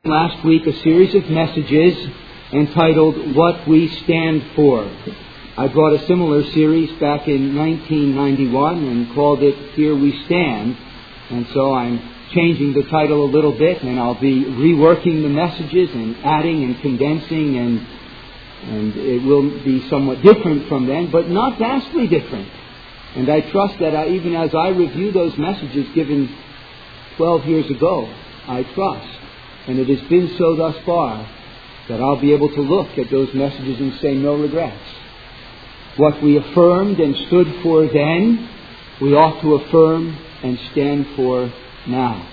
Last week a series of messages entitled What We Stand For. I brought a similar series back in 1991 and called it Here We Stand. And so I'm changing the title a little bit, and I'll be reworking the messages and adding and condensing, and it will be somewhat different from then, but not vastly different. And I trust that even as I review those messages given 12 years ago, I trust, and it has been so thus far, that I'll be able to look at those messages and say no regrets. What we affirmed and stood for then, we ought to affirm and stand for now.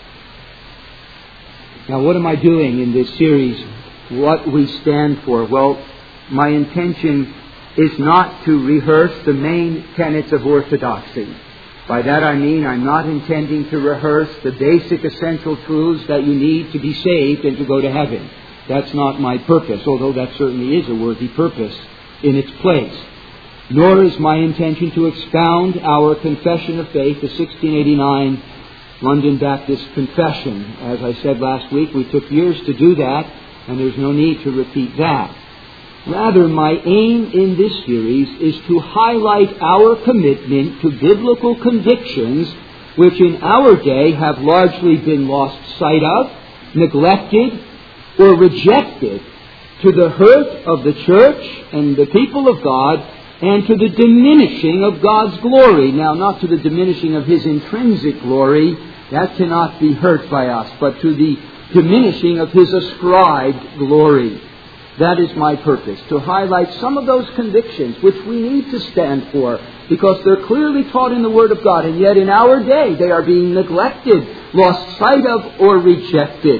Now, what am I doing in this series, What We Stand For? Well, my intention is not to rehearse the main tenets of orthodoxy. By that I mean I'm not intending to rehearse the basic essential truths that you need to be saved and to go to heaven. That's not my purpose, although that certainly is a worthy purpose in its place. Nor is my intention to expound our confession of faith, the 1689 London Baptist Confession. As I said last week, we took years to do that, and there's no need to repeat that. Rather, my aim in this series is to highlight our commitment to biblical convictions which in our day have largely been lost sight of, neglected, or rejected, to the hurt of the church and the people of God, and to the diminishing of God's glory. Now, not to the diminishing of His intrinsic glory, that cannot be hurt by us, but to the diminishing of His ascribed glory. That is my purpose, to highlight some of those convictions which we need to stand for, because they're clearly taught in the Word of God, and yet in our day they are being neglected, lost sight of, or rejected.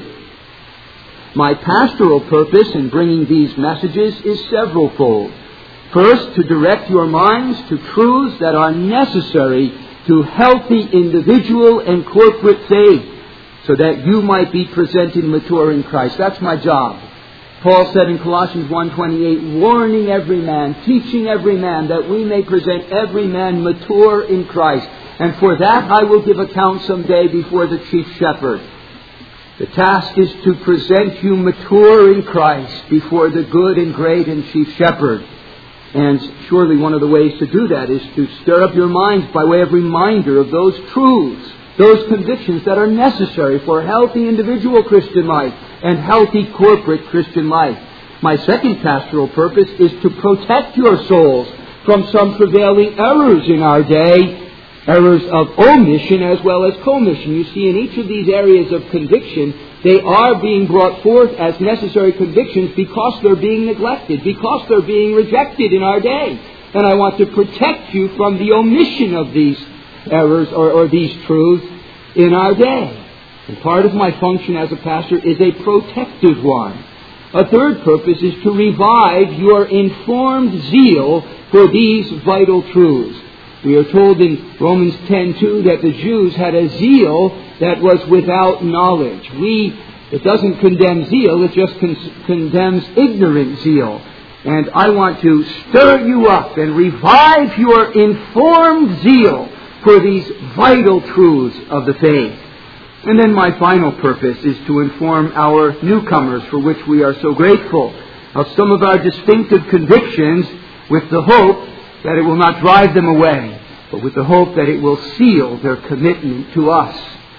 My pastoral purpose in bringing these messages is severalfold. First, to direct your minds to truths that are necessary to healthy individual and corporate faith, so that you might be presented mature in Christ. That's my job. Paul said in Colossians 1:28, warning every man, teaching every man, that we may present every man mature in Christ. And for that I will give account someday before the chief shepherd. The task is to present you mature in Christ before the good and great and chief shepherd. And surely one of the ways to do that is to stir up your minds by way of reminder of those truths, those convictions that are necessary for healthy individual Christian life and healthy corporate Christian life. My second pastoral purpose is to protect your souls from some prevailing errors in our day, errors of omission as well as commission. You see, in each of these areas of conviction, they are being brought forth as necessary convictions because they're being neglected, because they're being rejected in our day. And I want to protect you from the omission of these errors or these truths in our day. And part of my function as a pastor is a protective one. A third purpose is to revive your informed zeal for these vital truths. We are told in Romans 10:2 that the Jews had a zeal that was without knowledge. It doesn't condemn zeal, it just condemns ignorant zeal. And I want to stir you up and revive your informed zeal for these vital truths of the faith. And then my final purpose is to inform our newcomers, for which we are so grateful, of some of our distinctive convictions, with the hope that it will not drive them away, but with the hope that it will seal their commitment to us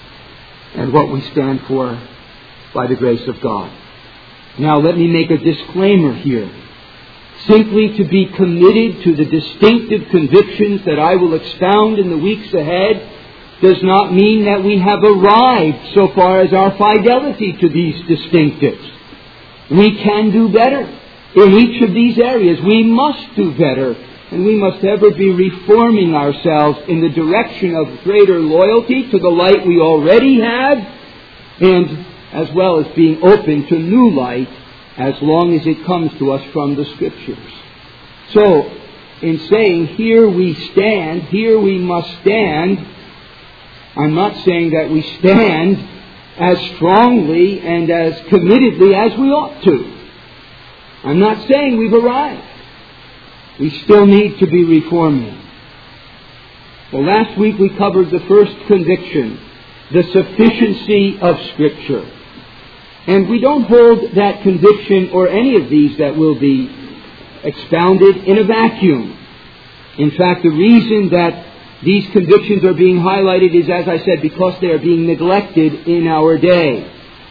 and what we stand for by the grace of God. Now let me make a disclaimer here. Simply to be committed to the distinctive convictions that I will expound in the weeks ahead does not mean that we have arrived so far as our fidelity to these distinctives. We can do better in each of these areas. We must do better, and we must ever be reforming ourselves in the direction of greater loyalty to the light we already have, and as well as being open to new light as long as it comes to us from the Scriptures. So, in saying, here we stand, here we must stand, I'm not saying that we stand as strongly and as committedly as we ought to. I'm not saying we've arrived. We still need to be reforming. Well, last week we covered the first conviction, the sufficiency of Scripture. And we don't hold that conviction or any of these that will be expounded in a vacuum. In fact, the reason that these convictions are being highlighted is, as I said, because they are being neglected in our day.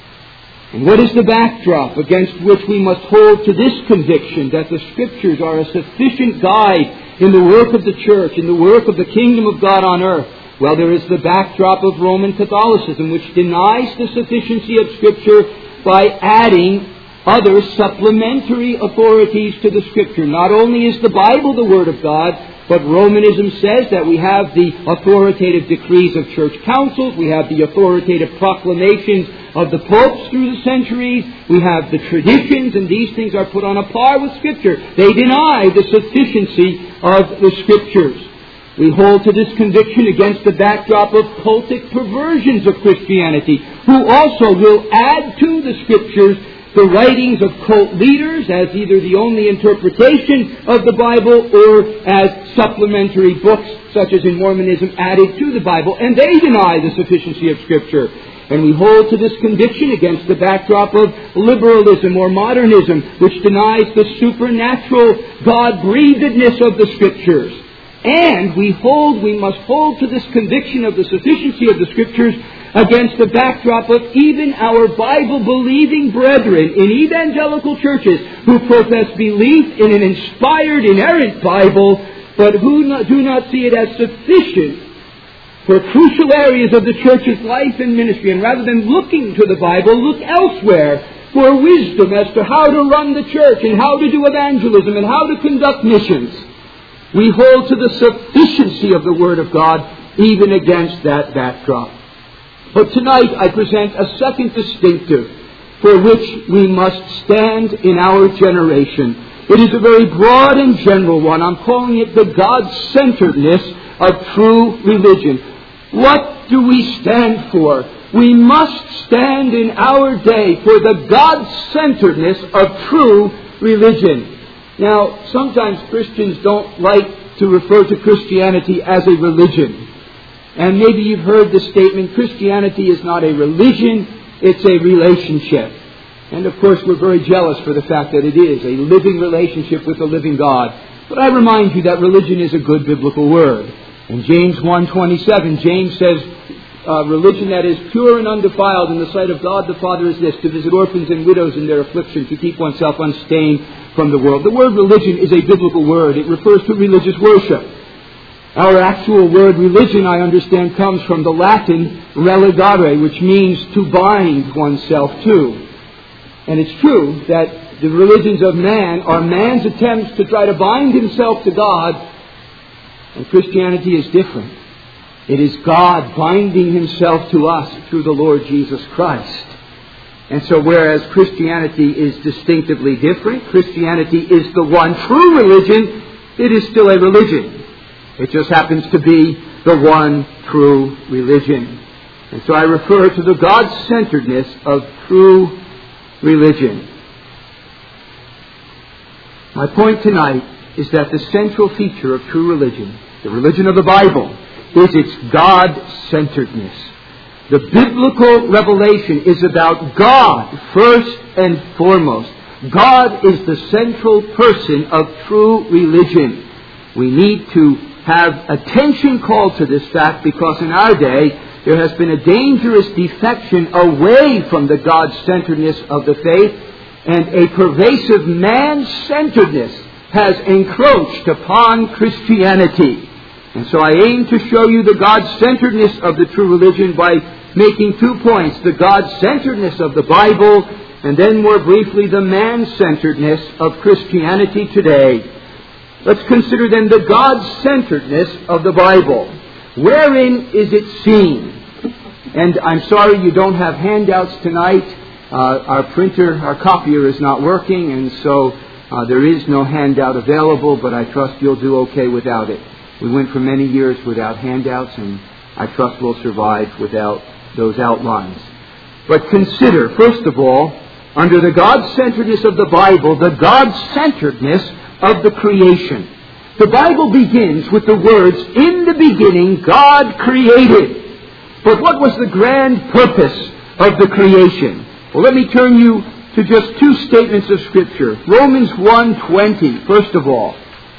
And what is the backdrop against which we must hold to this conviction that the Scriptures are a sufficient guide in the work of the church, in the work of the kingdom of God on earth? Well, there is the backdrop of Roman Catholicism, which denies the sufficiency of Scripture by adding other supplementary authorities to the Scripture. Not only is the Bible the Word of God, but Romanism says that we have the authoritative decrees of church councils, we have the authoritative proclamations of the popes through the centuries, we have the traditions, and these things are put on a par with Scripture. They deny the sufficiency of the Scriptures. We hold to this conviction against the backdrop of cultic perversions of Christianity, who also will add to the Scriptures the writings of cult leaders as either the only interpretation of the Bible or as supplementary books, such as in Mormonism, added to the Bible. And they deny the sufficiency of Scripture. And we hold to this conviction against the backdrop of liberalism or modernism, which denies the supernatural God-breathedness of the Scriptures. And we must hold to this conviction of the sufficiency of the Scriptures against the backdrop of even our Bible-believing brethren in evangelical churches who profess belief in an inspired, inerrant Bible, but who do not see it as sufficient for crucial areas of the church's life and ministry. And rather than looking to the Bible, look elsewhere for wisdom as to how to run the church and how to do evangelism and how to conduct missions. We hold to the sufficiency of the Word of God even against that backdrop. But tonight I present a second distinctive for which we must stand in our generation. It is a very broad and general one. I'm calling it the God-centeredness of true religion. What do we stand for? We must stand in our day for the God-centeredness of true religion. Now, sometimes Christians don't like to refer to Christianity as a religion. And maybe you've heard the statement, Christianity is not a religion, it's a relationship. And of course we're very jealous for the fact that it is a living relationship with the living God. But I remind you that religion is a good biblical word. In James 1:27, James says, religion that is pure and undefiled in the sight of God the Father is this, to visit orphans and widows in their affliction, to keep oneself unstained from the world. The word religion is a biblical word. It refers to religious worship. Our actual word religion, I understand, comes from the Latin religare, which means to bind oneself to. And it's true that the religions of man are man's attempts to try to bind himself to God, and Christianity is different. It is God binding Himself to us through the Lord Jesus Christ. And so whereas Christianity is distinctively different, Christianity is the one true religion, it is still a religion. It just happens to be the one true religion. And so I refer to the God-centeredness of true religion. My point tonight is that the central feature of true religion, the religion of the Bible, is its God-centeredness. The biblical revelation is about God first and foremost. God is the central person of true religion. We need to have attention called to this fact because in our day there has been a dangerous defection away from the God-centeredness of the faith, and a pervasive man-centeredness has encroached upon Christianity. And so I aim to show you the God-centeredness of the true religion by making 2 points: the God-centeredness of the Bible, and then more briefly the man-centeredness of Christianity today. Let's consider then the God-centeredness of the Bible. Wherein is it seen? And I'm sorry you don't have handouts tonight. Our copier is not working, and so there is no handout available, but I trust you'll do okay without it. We went for many years without handouts, and I trust we'll survive without those outlines. But consider, first of all, under the God-centeredness of the Bible, the God-centeredness of the creation. The Bible begins with the words, "In the beginning, God created." But what was the grand purpose of the creation? Well, let me turn you to just two statements of Scripture. Romans 1:20, first of all.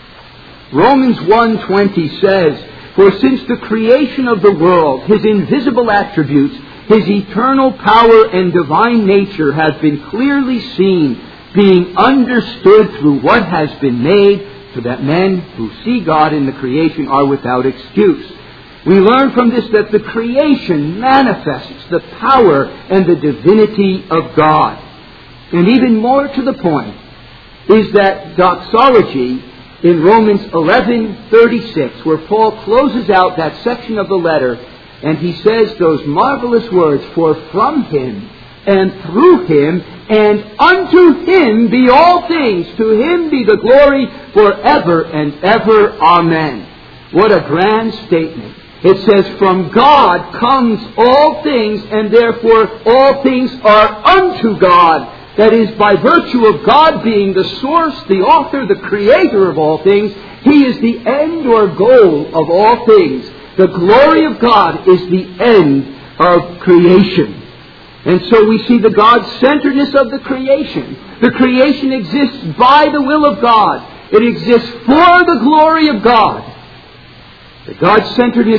Romans 1:20 says, "For since the creation of the world, His invisible attributes, His eternal power and divine nature have been clearly seen, being understood through what has been made, so that men who see God in the creation are without excuse." We learn from this that the creation manifests the power and the divinity of God. And even more to the point is that doxology in Romans 11:36, where Paul closes out that section of the letter, and he says those marvelous words, "For from Him, and through Him, and unto Him be all things. To Him be the glory forever and ever. Amen." What a grand statement. It says, from God comes all things, and therefore all things are unto God. That is, by virtue of God being the source, the author, the creator of all things, He is the end or goal of all things. The glory of God is the end of creation. And so we see the God-centeredness of the creation. The creation exists by the will of God. It exists for the glory of God. The God-centeredness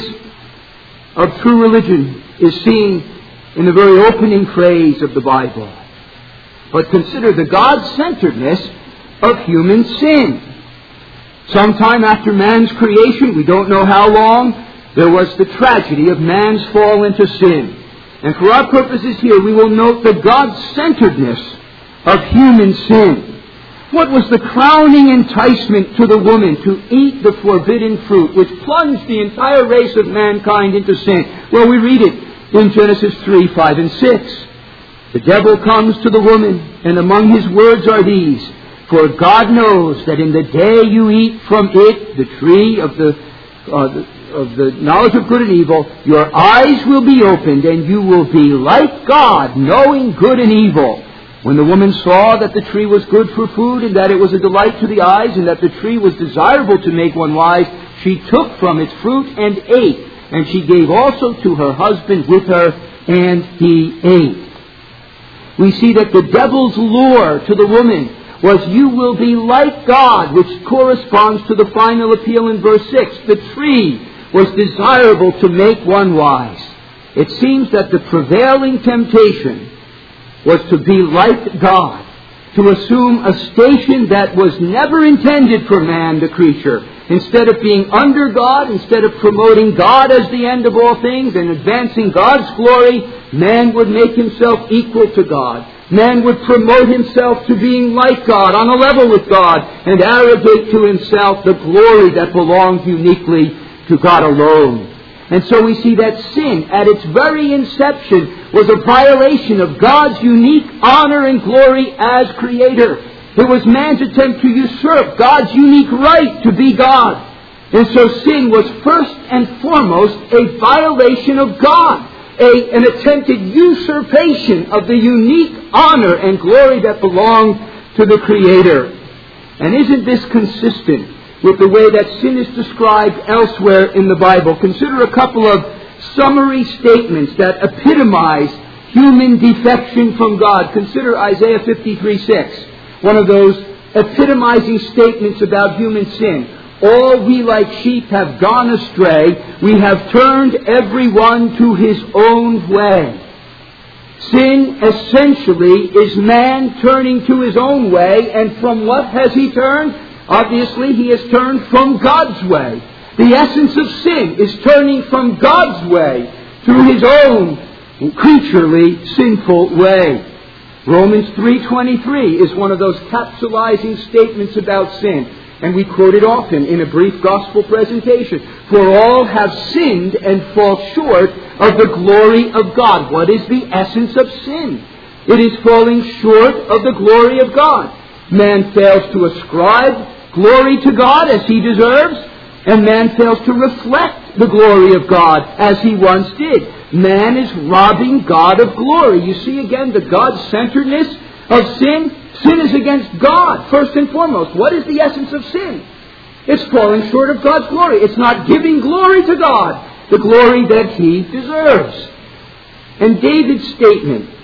of true religion is seen in the very opening phrase of the Bible. But consider the God-centeredness of human sin. Sometime after man's creation, we don't know how long, there was the tragedy of man's fall into sin. And for our purposes here, we will note the God-centeredness of human sin. What was the crowning enticement to the woman to eat the forbidden fruit, which plunged the entire race of mankind into sin? Well, we read it in Genesis 3, 5, and 6. The devil comes to the woman, and among his words are these: "For God knows that in the day you eat from it, the tree of the knowledge of good and evil, your eyes will be opened, and you will be like God, knowing good and evil." When the woman saw that the tree was good for food, and that it was a delight to the eyes, and that the tree was desirable to make one wise, she took from its fruit and ate. And she gave also to her husband with her, and he ate. We see that the devil's lure to the woman was, "You will be like God," which corresponds to the final appeal in verse 6. The tree was desirable to make one wise. It seems that the prevailing temptation was to be like God, to assume a station that was never intended for man, the creature. Instead of being under God, instead of promoting God as the end of all things and advancing God's glory, man would make himself equal to God. Man would promote himself to being like God, on a level with God, and arrogate to himself the glory that belonged uniquely to God alone. And so we see that sin, at its very inception, was a violation of God's unique honor and glory as Creator. It was man's attempt to usurp God's unique right to be God. And so sin was first and foremost a violation of God, an attempted usurpation of the unique honor and glory that belonged to the Creator. And isn't this consistent with the way that sin is described elsewhere in the Bible? Consider a couple of summary statements that epitomize human defection from God. Consider Isaiah 53:6, one of those epitomizing statements about human sin. "All we like sheep have gone astray. We have turned everyone to his own way." Sin essentially is man turning to his own way, and from what has he turned? Obviously, he has turned from God's way. The essence of sin is turning from God's way to his own creaturely sinful way. Romans 3:23 is one of those capsulizing statements about sin, and we quote it often in a brief gospel presentation. "For all have sinned and fall short of the glory of God." What is the essence of sin? It is falling short of the glory of God. Man fails to ascribe glory to God as he deserves, and man fails to reflect the glory of God as he once did. Man is robbing God of glory. You see again the God-centeredness of sin. Sin is against God, first and foremost. What is the essence of sin? It's falling short of God's glory. It's not giving glory to God, the glory that He deserves. And David's statement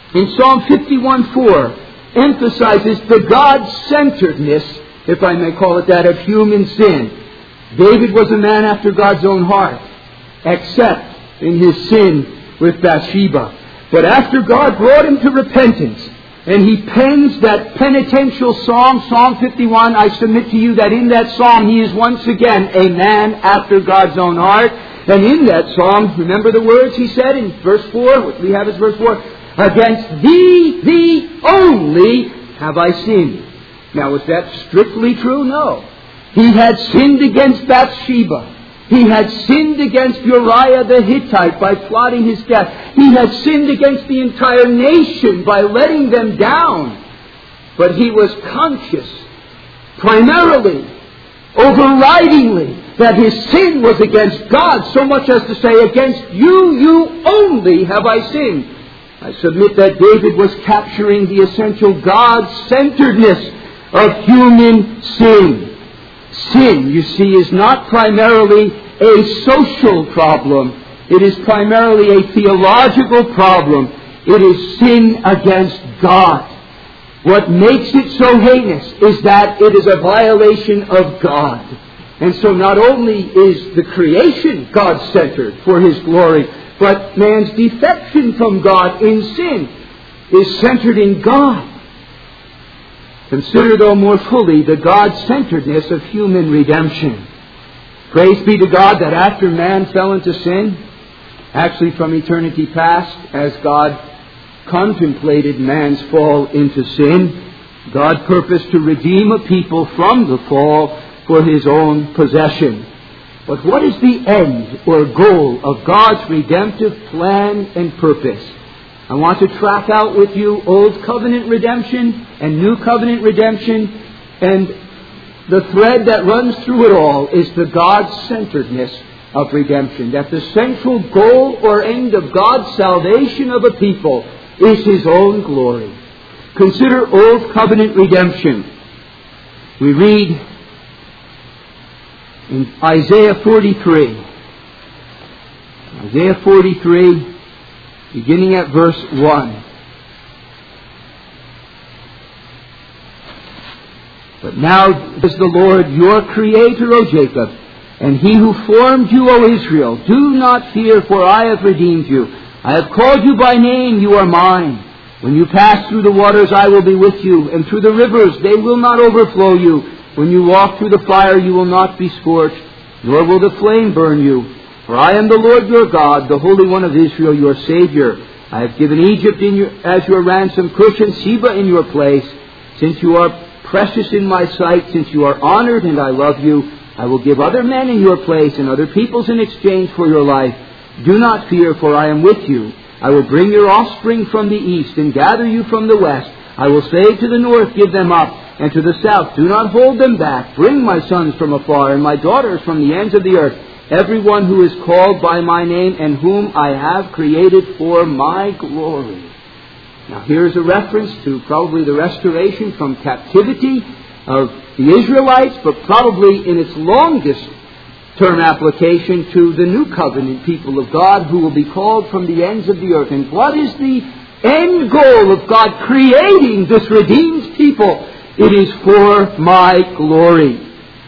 in Psalm 51:4 emphasizes the God-centeredness, if I may call it that, of human sin. David was a man after God's own heart, except in his sin with Bathsheba. But after God brought him to repentance, and he pens that penitential psalm, Psalm 51, I submit to you that in that psalm he is once again a man after God's own heart. And in that psalm, remember the words he said in verse 4, what we have as verse 4, against thee only have I sinned. Now, was that strictly true? No. He had sinned against Bathsheba. He had sinned against Uriah the Hittite by plotting his death. He had sinned against the entire nation by letting them down. But he was conscious, primarily, overridingly, that his sin was against God, so much as to say, against you only have I sinned. I submit that David was capturing the essential God-centeredness of human sin. Sin, you see, is not primarily a social problem. It is primarily a theological problem. It is sin against God. What makes it so heinous is that it is a violation of God. And so not only is the creation God-centered for His glory, but man's defection from God in sin is centered in God. Consider, though, more fully the God-centeredness of human redemption. Praise be to God that after man fell into sin, actually from eternity past, as God contemplated man's fall into sin, God purposed to redeem a people from the fall for His own possession. But what is the end or goal of God's redemptive plan and purpose? I want to track out with you Old Covenant redemption and New Covenant redemption, and the thread that runs through it all is the God-centeredness of redemption. That the central goal or end of God's salvation of a people is His own glory. Consider Old Covenant redemption. We read in Isaiah 43. Isaiah 43, beginning at verse 1. But now is the Lord your Creator, O Jacob, and He who formed you, O Israel. Do not fear, for I have redeemed you. I have called you by name, you are mine. When you pass through the waters, I will be with you, and through the rivers, they will not overflow you. When you walk through the fire, you will not be scorched, nor will the flame burn you. For I am the Lord your God, the Holy One of Israel, your Savior. I have given Egypt as your ransom, Cush and Seba in your place. Since you are precious in my sight, since you are honored and I love you, I will give other men in your place and other peoples in exchange for your life. Do not fear, for I am with you. I will bring your offspring from the east and gather you from the west. I will say to the north, give them up, and to the south, do not hold them back. Bring my sons from afar and my daughters from the ends of the earth. Everyone who is called by my name and whom I have created for my glory. Now here's a reference to probably the restoration from captivity of the Israelites, but probably in its longest term application to the New Covenant people of God who will be called from the ends of the earth. And what is the end goal of God creating this redeemed people? It is for my glory.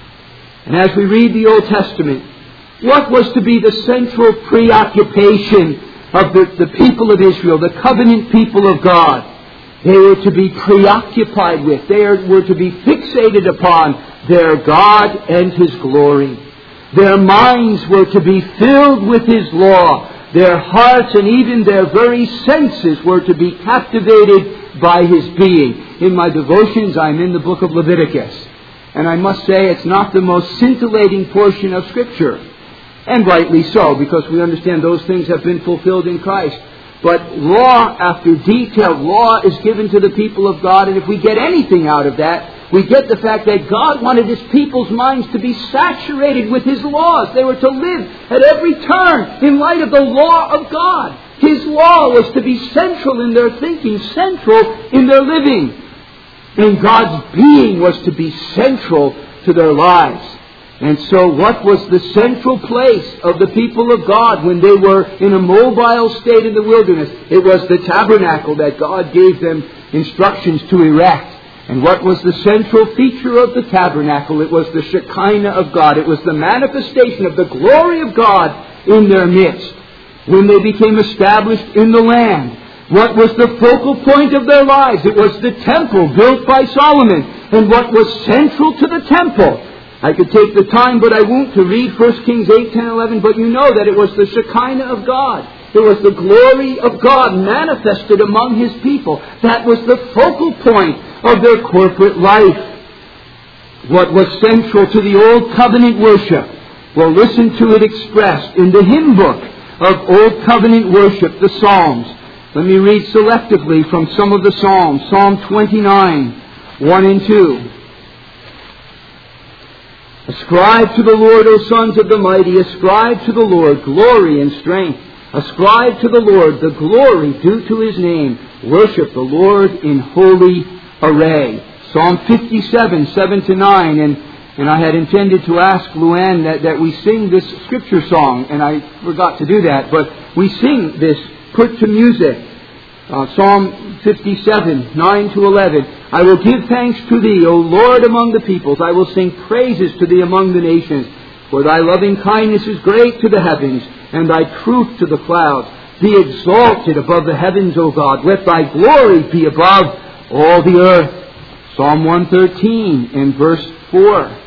And as we read the Old Testament, what was to be the central preoccupation of the people of Israel, the covenant people of God? They were to be preoccupied with, they were to be fixated upon their God and His glory. Their minds were to be filled with His law. Their hearts and even their very senses were to be captivated by His being. In my devotions, I'm in the book of Leviticus. And I must say it's not the most scintillating portion of Scripture. And rightly so, because we understand those things have been fulfilled in Christ. But law after detailed law is given to the people of God, and if we get anything out of that, we get the fact that God wanted His people's minds to be saturated with His laws. They were to live at every turn in light of the law of God. His law was to be central in their thinking, central in their living. And God's being was to be central to their lives. And so what was the central place of the people of God when they were in a mobile state in the wilderness? It was the tabernacle that God gave them instructions to erect. And what was the central feature of the tabernacle? It was the Shekinah of God. It was the manifestation of the glory of God in their midst. When they became established in the land, what was the focal point of their lives? It was the temple built by Solomon. And what was central to the temple? I could take the time, but I won't, to read 1 Kings 8, 10, 11, but you know that it was the Shekinah of God. It was the glory of God manifested among His people. That was the focal point of their corporate life. What was central to the Old Covenant worship? Well, listen to it expressed in the hymn book of Old Covenant worship, the Psalms. Let me read selectively from some of the Psalms. Psalm 29, 1 and 2. Ascribe to the Lord, O sons of the mighty, ascribe to the Lord glory and strength. Ascribe to the Lord the glory due to His name. Worship the Lord in holy array. Psalm 57, 7 to 9. And I had intended to ask Luann that we sing this scripture song, and I forgot to do that. But we sing this put to music. Psalm 57, 9 to 11. I will give thanks to Thee, O Lord, among the peoples. I will sing praises to Thee among the nations. For Thy loving kindness is great to the heavens, and Thy truth to the clouds. Be exalted above the heavens, O God. Let Thy glory be above all the earth. Psalm 113 and verse 4.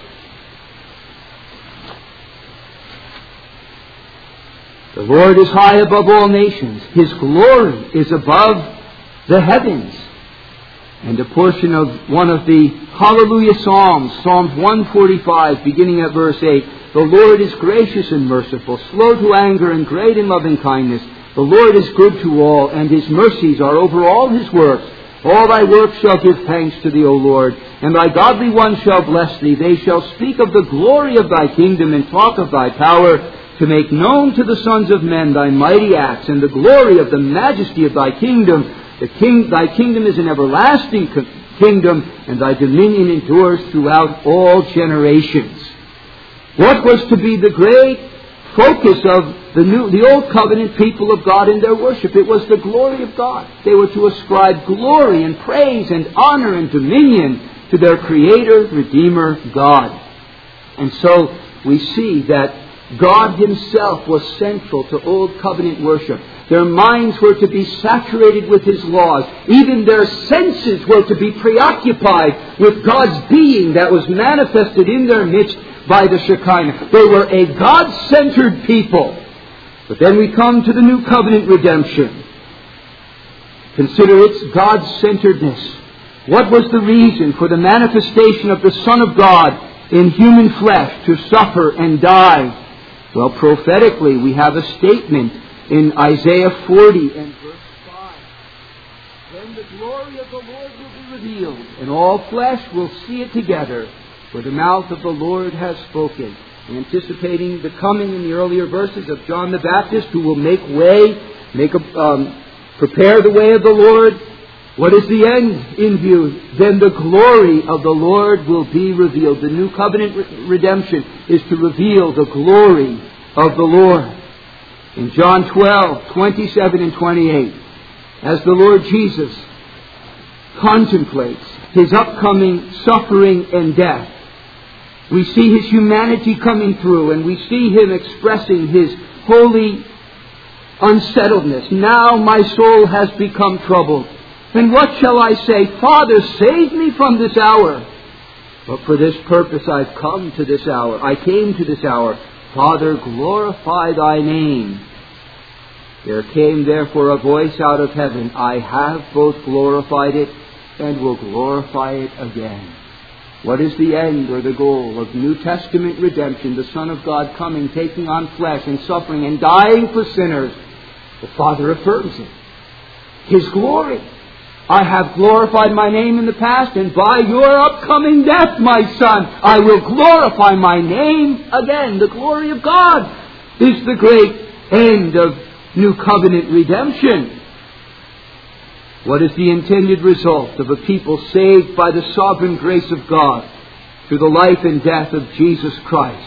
The Lord is high above all nations. His glory is above the heavens. And a portion of one of the Hallelujah Psalms, Psalms 145, beginning at verse 8. The Lord is gracious and merciful, slow to anger and great in loving kindness. The Lord is good to all, and His mercies are over all His works. All Thy works shall give thanks to Thee, O Lord, and Thy godly ones shall bless Thee. They shall speak of the glory of Thy kingdom and talk of Thy power, to make known to the sons of men Thy mighty acts and the glory of the majesty of Thy kingdom. Thy kingdom is an everlasting kingdom, and Thy dominion endures throughout all generations. What was to be the great focus of the Old Covenant people of God in their worship? It was the glory of God. They were to ascribe glory and praise and honor and dominion to their Creator, Redeemer, God. And so we see that God Himself was central to Old Covenant worship. Their minds were to be saturated with His laws. Even their senses were to be preoccupied with God's being that was manifested in their midst by the Shekinah. They were a God-centered people. But then we come to the New Covenant redemption. Consider its God-centeredness. What was the reason for the manifestation of the Son of God in human flesh to suffer and die? Well, prophetically, we have a statement in Isaiah 40 and verse 5. Then the glory of the Lord will be revealed, and all flesh will see it together, for the mouth of the Lord has spoken. Anticipating the coming in the earlier verses of John the Baptist, who will prepare the way of the Lord. What is the end in view? Then the glory of the Lord will be revealed. The New Covenant redemption is to reveal the glory of the Lord. In John 12, 27 and 28, as the Lord Jesus contemplates His upcoming suffering and death, we see His humanity coming through, and we see Him expressing His holy unsettledness. Now my soul has become troubled. And what shall I say? Father, save me from this hour. But for this purpose I've come to this hour. I came to this hour. Father, glorify Thy name. There came therefore a voice out of heaven. I have both glorified it and will glorify it again. What is the end or the goal of New Testament redemption? The Son of God coming, taking on flesh and suffering and dying for sinners. The Father affirms it. His glory. I have glorified my name in the past, and by your upcoming death, my Son, I will glorify my name again. The glory of God is the great end of New Covenant redemption. What is the intended result of a people saved by the sovereign grace of God? to the life and death of Jesus Christ,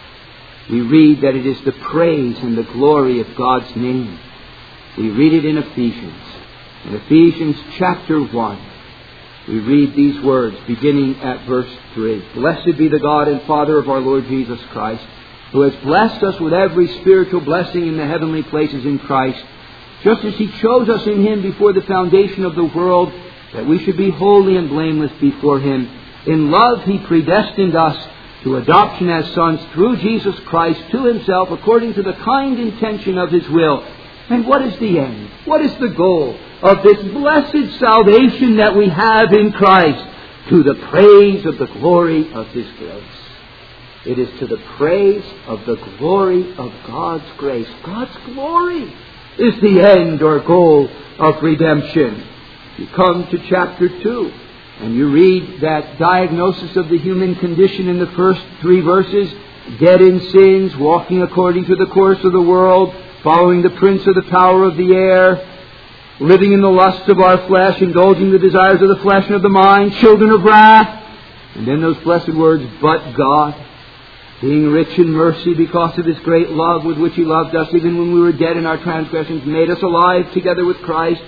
we read that it is the praise and the glory of God's name. We read it in Ephesians. In Ephesians chapter 1, we read these words beginning at verse 3. Blessed be the God and Father of our Lord Jesus Christ, who has blessed us with every spiritual blessing in the heavenly places in Christ, just as He chose us in Him before the foundation of the world, that we should be holy and blameless before Him. In love He predestined us to adoption as sons through Jesus Christ to Himself, according to the kind intention of His will. And what is the end? What is the goal of this blessed salvation that we have in Christ? To the praise of the glory of His grace. It is to the praise of the glory of God's grace. God's glory is the end or goal of redemption. You come to chapter 2, and you read that diagnosis of the human condition in the first 3 verses. Dead in sins, walking according to the course of the world, following the prince of the power of the air, living in the lusts of our flesh, indulging the desires of the flesh and of the mind, children of wrath. And then those blessed words, but God, being rich in mercy because of His great love with which He loved us, even when we were dead in our transgressions, made us alive together with Christ,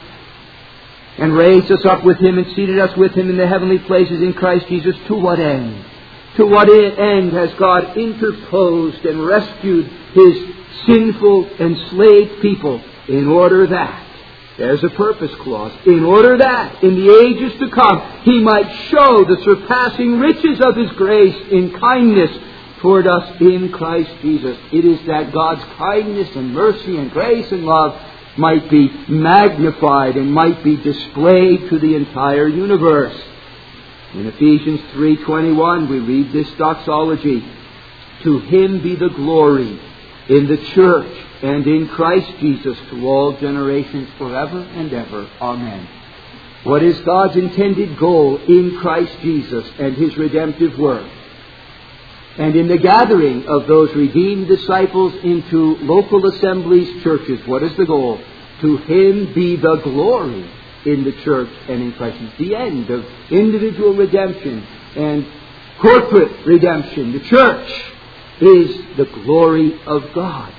and raised us up with Him and seated us with Him in the heavenly places in Christ Jesus. To what end? To what end has God interposed and rescued His sinful, enslaved people? In order that, there's a purpose clause, in order that in the ages to come He might show the surpassing riches of His grace in kindness toward us in Christ Jesus. It is that God's kindness and mercy and grace and love might be magnified and might be displayed to the entire universe. In Ephesians 3:21 we read this doxology. To Him be the glory in the church and in Christ Jesus to all generations forever and ever. Amen. What is God's intended goal in Christ Jesus and His redemptive work? And in the gathering of those redeemed disciples into local assemblies, churches, what is the goal? To Him be the glory in the church and in Christ. It's the end of individual redemption and corporate redemption. The church is the glory of God.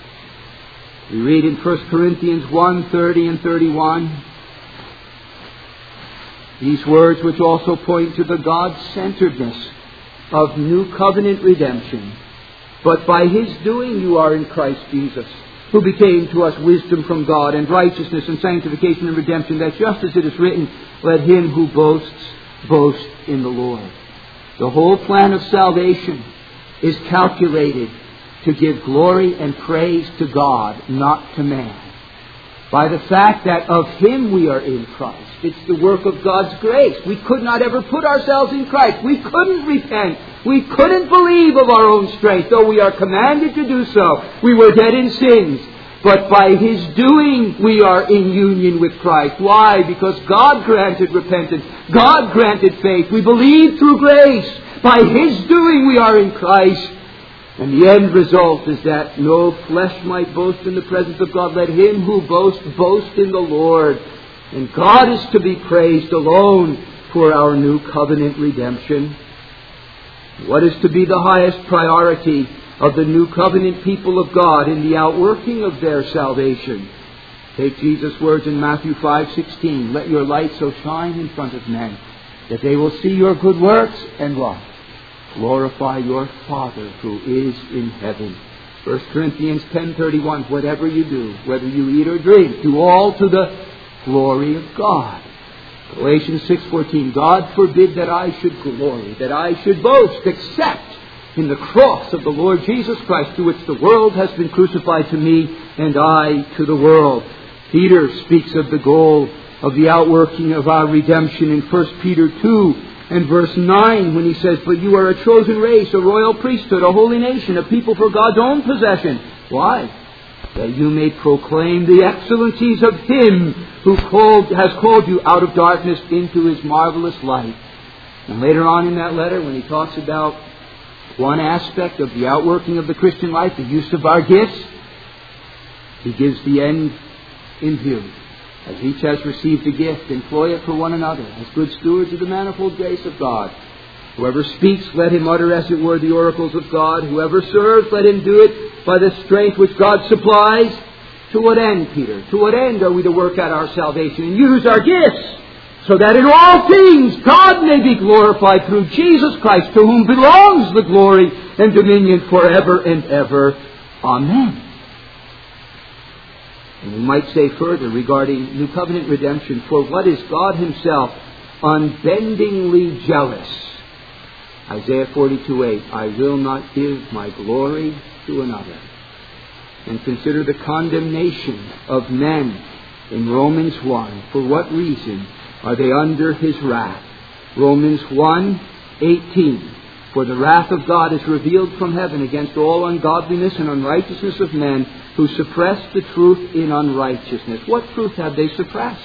We read in 1 Corinthians 1:30 and 31 these words, which also point to the God-centeredness of new covenant redemption. But by His doing you are in Christ Jesus, who became to us wisdom from God and righteousness and sanctification and redemption, that just as it is written, let him who boasts, boast in the Lord. The whole plan of salvation is calculated to give glory and praise to God, not to man. By the fact that of Him we are in Christ. It's the work of God's grace. We could not ever put ourselves in Christ. We couldn't repent. We couldn't believe of our own strength, though we are commanded to do so. We were dead in sins. But by His doing we are in union with Christ. Why? Because God granted repentance. God granted faith. We believe through grace. By His doing we are in Christ. And the end result is that no flesh might boast in the presence of God. Let him who boasts, boast in the Lord. And God is to be praised alone for our new covenant redemption. What is to be the highest priority of the new covenant people of God in the outworking of their salvation? Take Jesus' words in Matthew 5:16. Let your light so shine in front of men that they will see your good works and what? Glorify your Father who is in heaven. 1 Corinthians 10:31. Whatever you do, whether you eat or drink, do all to the glory of God. Galatians 6:14. God forbid that I should glory, that I should boast, except in the cross of the Lord Jesus Christ, to which the world has been crucified to me, and I to the world. Peter speaks of the goal of the outworking of our redemption in 1 Peter 2 and verse 9, when he says, but you are a chosen race, a royal priesthood, a holy nation, a people for God's own possession. Why? That you may proclaim the excellencies of Him who has called you out of darkness into His marvelous light. And later on in that letter, when he talks about one aspect of the outworking of the Christian life, the use of our gifts, he gives the end in view. As each has received a gift, employ it for one another, as good stewards of the manifold grace of God. Whoever speaks, let him utter as it were the oracles of God. Whoever serves, let him do it by the strength which God supplies. To what end, Peter? To what end are we to work out our salvation and use our gifts? So that in all things God may be glorified through Jesus Christ, to whom belongs the glory and dominion forever and ever. Amen. And we might say further regarding New Covenant redemption, for what is God himself unbendingly jealous? Isaiah 42:8, I will not give my glory to another. And consider the condemnation of men in Romans 1. For what reason are they under his wrath? Romans 1:18. For the wrath of God is revealed from heaven against all ungodliness and unrighteousness of men who suppress the truth in unrighteousness. What truth have they suppressed?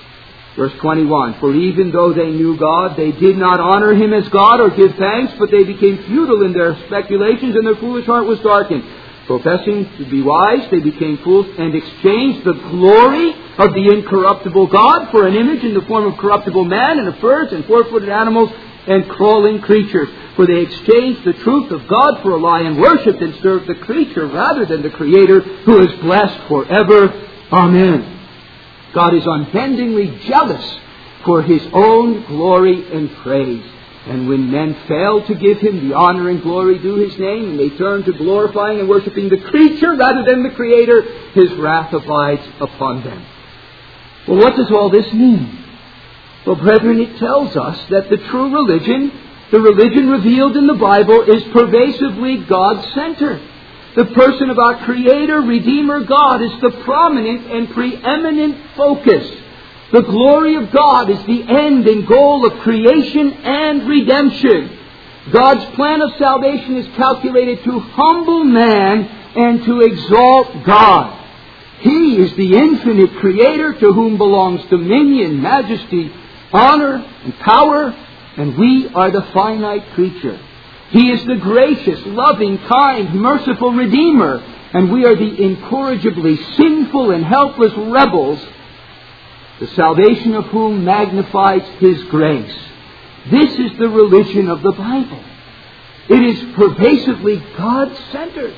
Verse 21, for even though they knew God, they did not honor him as God or give thanks, but they became futile in their speculations, and their foolish heart was darkened. Professing to be wise, they became fools and exchanged the glory of the incorruptible God for an image in the form of corruptible man and of birds and four-footed animals and crawling creatures. For they exchanged the truth of God for a lie and worshipped and served the creature rather than the Creator, who is blessed forever. Amen. God is unbendingly jealous for his own glory and praise. And when men fail to give him the honor and glory due his name, and they turn to glorifying and worshiping the creature rather than the Creator, his wrath abides upon them. Well, what does all this mean? Well, brethren, it tells us that the true religion, the religion revealed in the Bible, is pervasively God-centered. The person of our Creator, Redeemer God is the prominent and preeminent focus. The glory of God is the end and goal of creation and redemption. God's plan of salvation is calculated to humble man and to exalt God. He is the infinite Creator to whom belongs dominion, majesty, honor, and power, and we are the finite creature. He is the gracious, loving, kind, merciful Redeemer, and we are the incorrigibly sinful and helpless rebels, the salvation of whom magnifies his grace. This is the religion of the Bible. It is pervasively God-centered.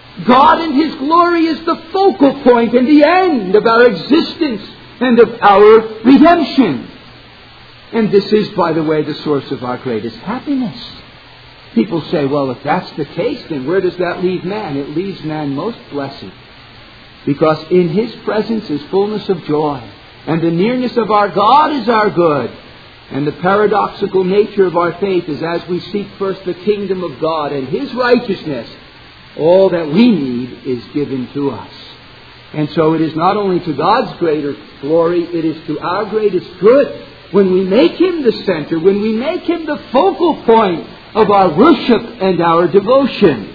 God and his glory is the focal point and the end of our existence and of our redemption. And this is, by the way, the source of our greatest happiness. People say, well, if that's the case, then where does that leave man? It leaves man most blessed. Because in his presence is fullness of joy. And the nearness of our God is our good. And the paradoxical nature of our faith is as we seek first the kingdom of God and his righteousness, all that we need is given to us. And so it is not only to God's greater glory, it is to our greatest good. When we make him the center, when we make him the focal point of our worship and our devotion.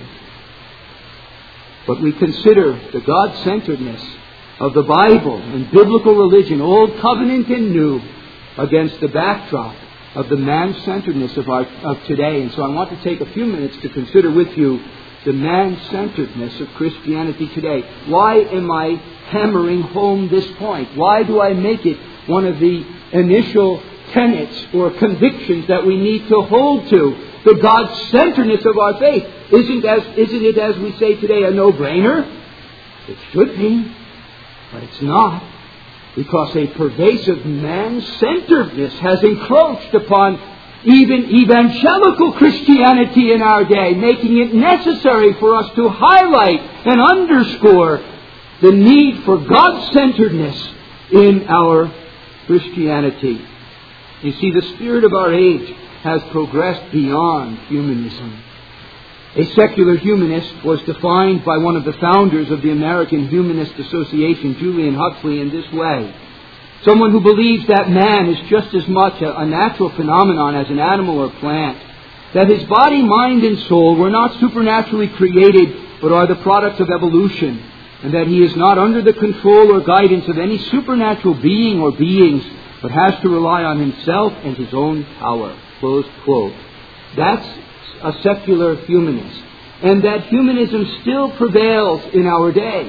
But we consider the God-centeredness of the Bible and biblical religion, Old Covenant and New, against the backdrop of the man-centeredness of today. And so I want to take a few minutes to consider with you the man-centeredness of Christianity today. Why am I hammering home this point? Why do I make it one of the initial tenets or convictions that we need to hold to? The God-centeredness of our faith. Isn't it, as we say today, a no-brainer? It should be, but it's not. Because a pervasive man-centeredness has encroached upon even evangelical Christianity in our day, making it necessary for us to highlight and underscore the need for God-centeredness in our Christianity. You see, the spirit of our age has progressed beyond humanism. A secular humanist was defined by one of the founders of the American Humanist Association, Julian Huxley, in this way. Someone who believes that man is just as much a natural phenomenon as an animal or plant. That his body, mind, and soul were not supernaturally created, but are the products of evolution. And that he is not under the control or guidance of any supernatural being or beings, but has to rely on himself and his own power. Close quote. That's a secular humanist. And that humanism still prevails in our day.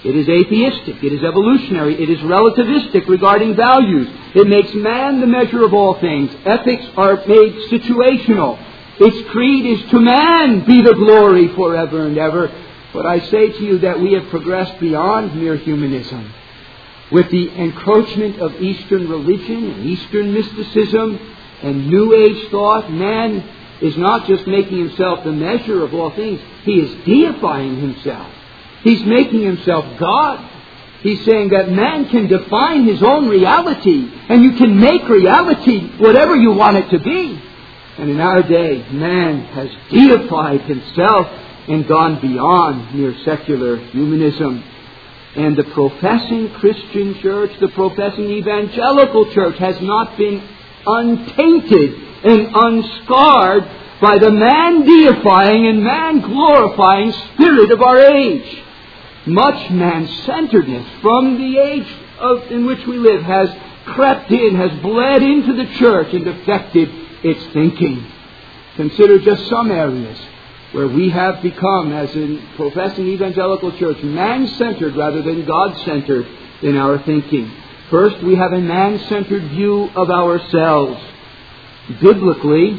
It is atheistic. It is evolutionary. It is relativistic regarding values. It makes man the measure of all things. Ethics are made situational. Its creed is to man be the glory forever and ever. But I say to you that we have progressed beyond mere humanism. With the encroachment of Eastern religion and Eastern mysticism and New Age thought, man is not just making himself the measure of all things. He is deifying himself. He's making himself God. He's saying that man can define his own reality, and you can make reality whatever you want it to be. And in our day, man has deified himself and gone beyond mere secular humanism. And the professing Christian church, the professing evangelical church, has not been untainted and unscarred by the man-deifying and man-glorifying spirit of our age. Much man-centeredness from the age in which we live has crept in, has bled into the church and affected its thinking. Consider just some areas where we have become, as in professing evangelical church, man-centered rather than God-centered in our thinking. First, we have a man-centered view of ourselves. Biblically,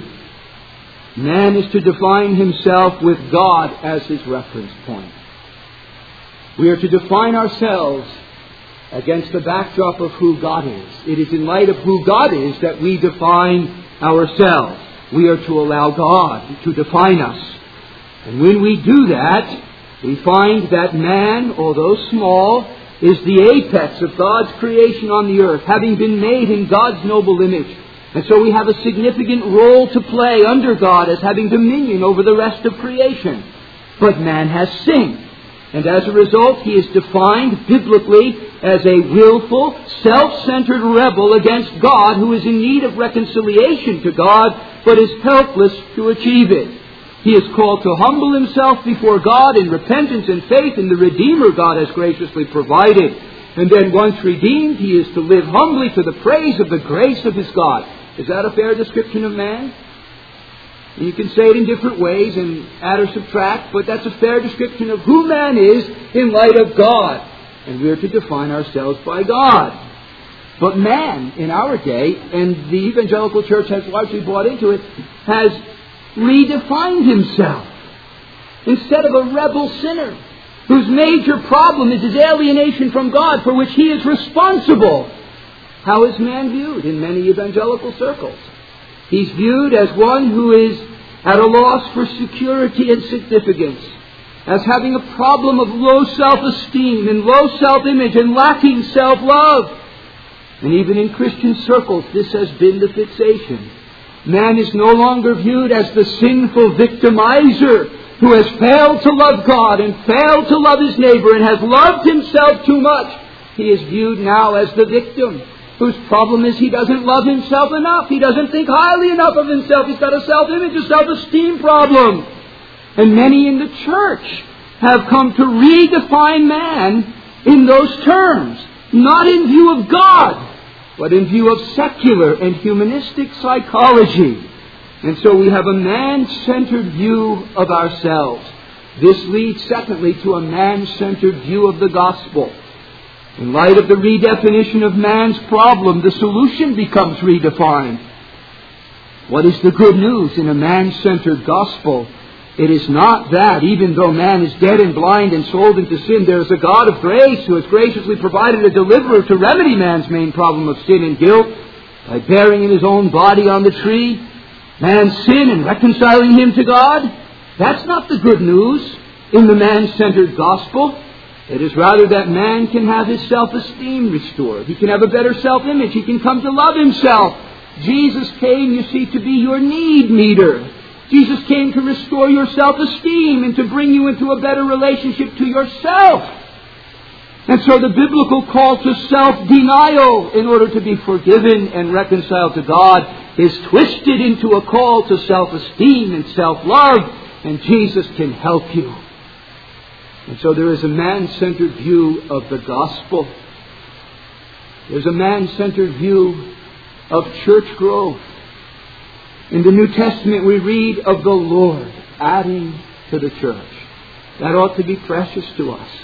man is to define himself with God as his reference point. We are to define ourselves against the backdrop of who God is. It is in light of who God is that we define ourselves. We are to allow God to define us. And when we do that, we find that man, although small, is the apex of God's creation on the earth, having been made in God's noble image. And so we have a significant role to play under God as having dominion over the rest of creation. But man has sinned. And as a result, he is defined biblically as a willful, self-centered rebel against God who is in need of reconciliation to God, but is helpless to achieve it. He is called to humble himself before God in repentance and faith in the Redeemer God has graciously provided. And then once redeemed, he is to live humbly to the praise of the grace of his God. Is that a fair description of man? You can say it in different ways and add or subtract, but that's a fair description of who man is in light of God. And we are to define ourselves by God. But man, in our day, and the evangelical church has largely bought into it, has redefined himself. Instead of a rebel sinner whose major problem is his alienation from God, for which he is responsible, how is man viewed in many evangelical circles? He's viewed as one who is at a loss for security and significance, as having a problem of low self-esteem and low self-image and lacking self-love. And even in Christian circles, this has been the fixation. Man is no longer viewed as the sinful victimizer who has failed to love God and failed to love his neighbor and has loved himself too much. He is viewed now as the victim, whose problem is he doesn't love himself enough. He doesn't think highly enough of himself. He's got a self-image, a self-esteem problem. And many in the church have come to redefine man in those terms, not in view of God, but in view of secular and humanistic psychology. And so we have a man-centered view of ourselves. This leads, secondly, to a man-centered view of the gospel. In light of the redefinition of man's problem, the solution becomes redefined. What is the good news in a man-centered gospel? It is not that, even though man is dead and blind and sold into sin, there is a God of grace who has graciously provided a deliverer to remedy man's main problem of sin and guilt by bearing in his own body on the tree man's sin and reconciling him to God. That's not the good news in the man-centered gospel. It is rather that man can have his self-esteem restored. He can have a better self-image. He can come to love himself. Jesus came, you see, to be your need meter. Jesus came to restore your self-esteem and to bring you into a better relationship to yourself. And so the biblical call to self-denial in order to be forgiven and reconciled to God is twisted into a call to self-esteem and self-love, and Jesus can help you. And so there is a man-centered view of the gospel. There's a man-centered view of church growth. In the New Testament we read of the Lord adding to the church. That ought to be precious to us.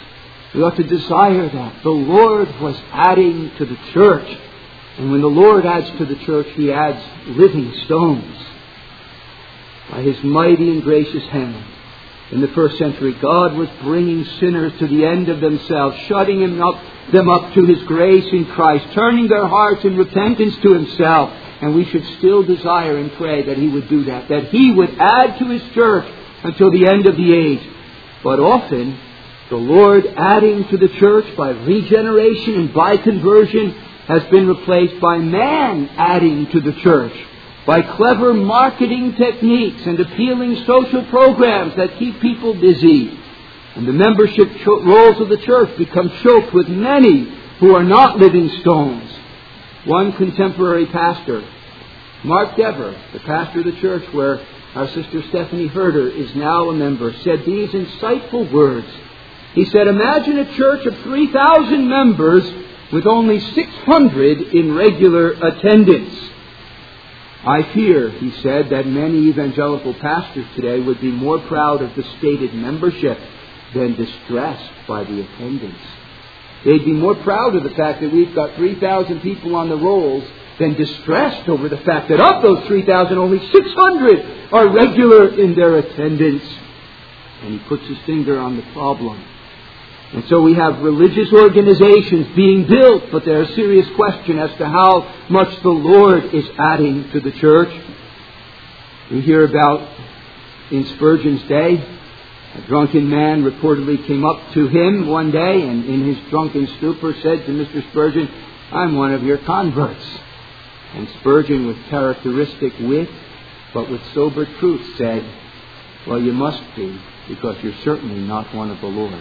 We ought to desire that. The Lord was adding to the church. And when the Lord adds to the church, He adds living stones. By His mighty and gracious hand, in the first century, God was bringing sinners to the end of themselves, shutting them up to His grace in Christ, turning their hearts in repentance to Himself. And we should still desire and pray that He would do that He would add to His church until the end of the age. But often, the Lord adding to the church by regeneration and by conversion has been replaced by man adding to the church, by clever marketing techniques and appealing social programs that keep people busy. And the membership rolls of the church become choked with many who are not living stones. One contemporary pastor, Mark Dever, the pastor of the church where our sister Stephanie Herder is now a member, said these insightful words. He said, "Imagine a church of 3,000 members with only 600 in regular attendance. I fear," he said, "that many evangelical pastors today would be more proud of the stated membership than distressed by the attendance. They'd be more proud of the fact that we've got 3,000 people on the rolls than distressed over the fact that of those 3,000, only 600 are regular in their attendance." And he puts his finger on the problem. And so we have religious organizations being built, but there's a serious question as to how much the Lord is adding to the church. We hear about, in Spurgeon's day, a drunken man reportedly came up to him one day and in his drunken stupor said to Mr. Spurgeon, "I'm one of your converts." And Spurgeon, with characteristic wit, but with sober truth, said, "Well, you must be, because you're certainly not one of the Lord's."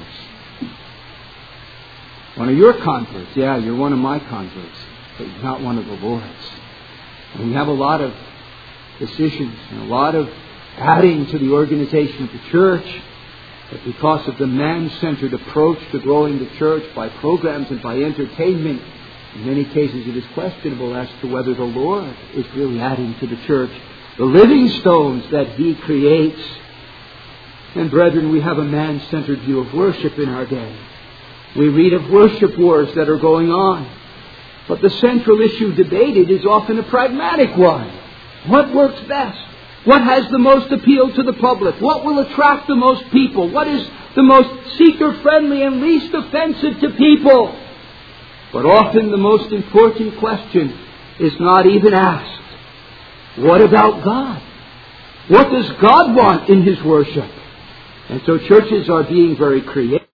One of your converts, yeah, you're one of my converts, but you're not one of the Lord's. And we have a lot of decisions and a lot of adding to the organization of the church, but because of the man-centered approach to growing the church by programs and by entertainment, in many cases it is questionable as to whether the Lord is really adding to the church the living stones that He creates. And brethren, we have a man-centered view of worship in our day. We read of worship wars that are going on. But the central issue debated is often a pragmatic one. What works best? What has the most appeal to the public? What will attract the most people? What is the most seeker-friendly and least offensive to people? But often the most important question is not even asked. What about God? What does God want in His worship? And so churches are being very creative.